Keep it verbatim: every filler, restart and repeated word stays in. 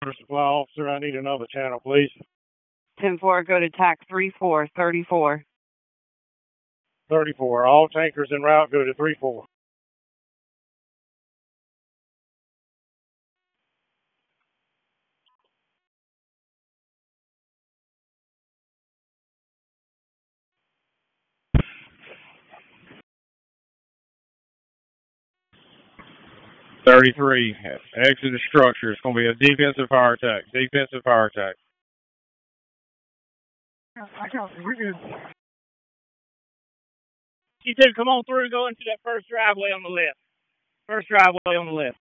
Water supply officer, I need another channel, please. ten four, go to tack three four, thirty-four. thirty-four. All tankers en route, go to three four. thirty-three. Exit the structure. It's going to be a defensive fire attack. Defensive fire attack. I got we're good. T two, come on through, go into that first driveway on the left. First driveway on the left.